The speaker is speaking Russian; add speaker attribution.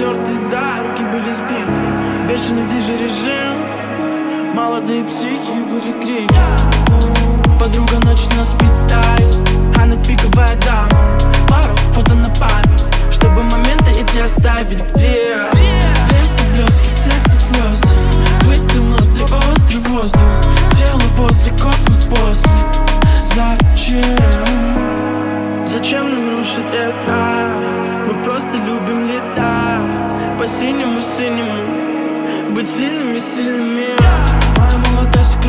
Speaker 1: потертые, да, руки были сбиты. Бешеный диджей-режим, молодые психи были крики. Подруга ночь нас питает, она пиковая дама. Пару фото на память, чтобы моменты эти оставить. Где? Блески, блески, секс и слезы. Выстрел, ноздри, острый воздух. Тело возле, космос после. Зачем? Зачем нам рушить это? Мы просто любим летать по синему-синему, быть сильными-сильными. Моя молодость